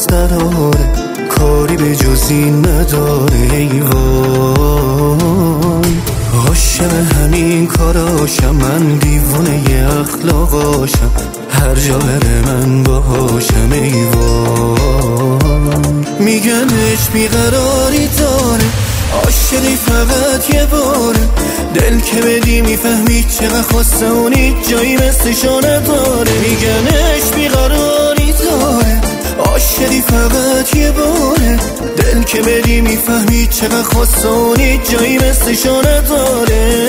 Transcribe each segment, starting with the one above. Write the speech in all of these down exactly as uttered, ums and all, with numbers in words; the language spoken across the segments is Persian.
باز قراره کاری به جز این نداره. ای وای عاشق همین کاراشم، من دیوونه اخلاقاشم، هر جا بره من باهاشم. ای وای میگن عشق بیقراری داره، عاشقی فقط یه باره، دل که بدی میفهمی چقدر خواسته اونی جایی مثلشو نداره. میگن عشق بیقراری داره، عاشقی فقط یه باره، دل که بدی میفهمی چقدر خواسته اونی جایی مثلشو نداره.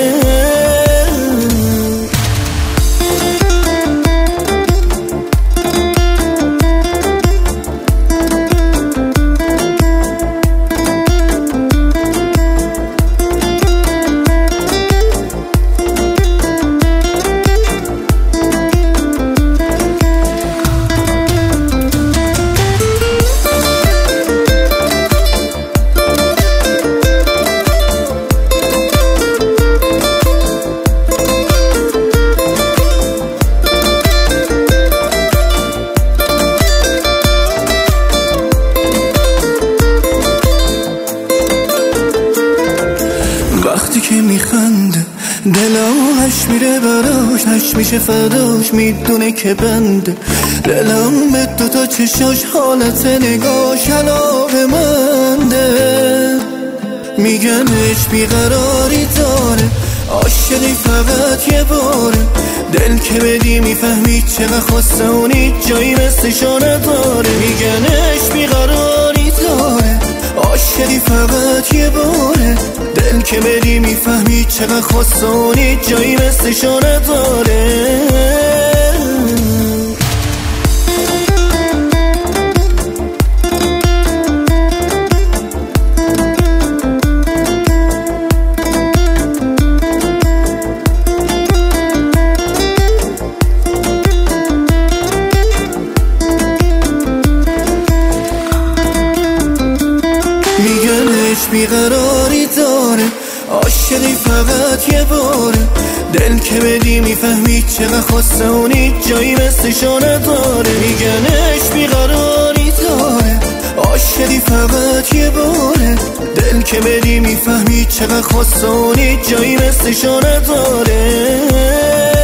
وقتی که میخنده دلم هش میره براش، هش میشه فداش، میدونه که بنده دلم به دوتا چشاش، حالت نگاش علاقه منده. میگن عشق بیقراری داره، عاشقی فقط یه باره، دل که بدی میفهمی چقدر خواسته اونی جایی مثلشو نداره. میگن عشق بیقراری داره، عاشقی فقط یه باره، دل که بدی میفهمی چقدر خواسته اونی جایی مثلشو نداره. میگن عشق بیقراری داره، عاشقی فقط یه باره، دل که بدی میفهمی چقدر خواسته اونی جایی مثلشو نداره. میگن عشق بیقراری داره، عاشقی فقط یه باره، دل که بدی میفهمی چقدر خواسته اونی جایی مثلشو نداره.